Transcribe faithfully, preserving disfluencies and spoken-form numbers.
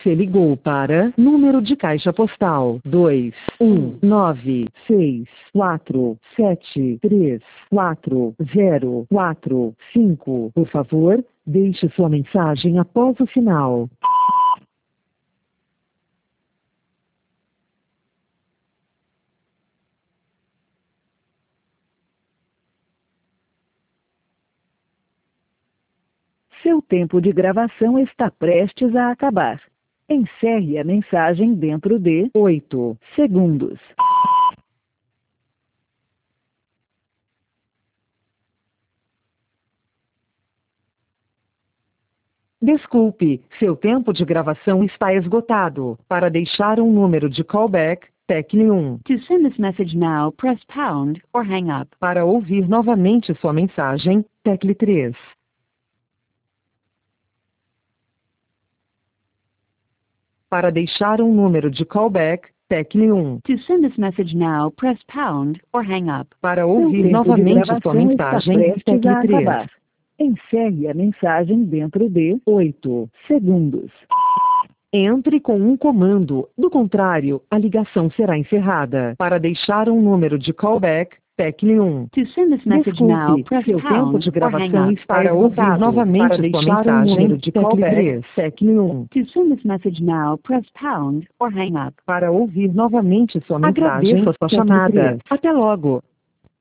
Você ligou para número de caixa postal dois um nove seis quatro sete três quatro zero quatro cinco. Por favor, deixe sua mensagem após o sinal. Seu tempo de gravação está prestes a acabar. Encerre a mensagem dentro de oito segundos. Desculpe, seu tempo de gravação está esgotado. Para deixar um número de callback, tecle um. To send this message now, press pound or hang up. Para ouvir novamente sua mensagem, tecle três. Para deixar um número de callback, tecle um. To send this message now, press pound or hang up. Para ouvir novamente sua mensagem, tecle três. Encerre a mensagem dentro de oito segundos. Entre com um comando, do contrário, a ligação será encerrada. Para deixar um número de callback, tecle um. To send this message now, Desculpe, press seu tempo pound de or hang gravação up. está para ouvir novamente sua mensagem, tecle três. Tecle um. To send this message now, press pound or hang up. Para ouvir novamente sua mensagem, Agradeço sua chamada. Até logo.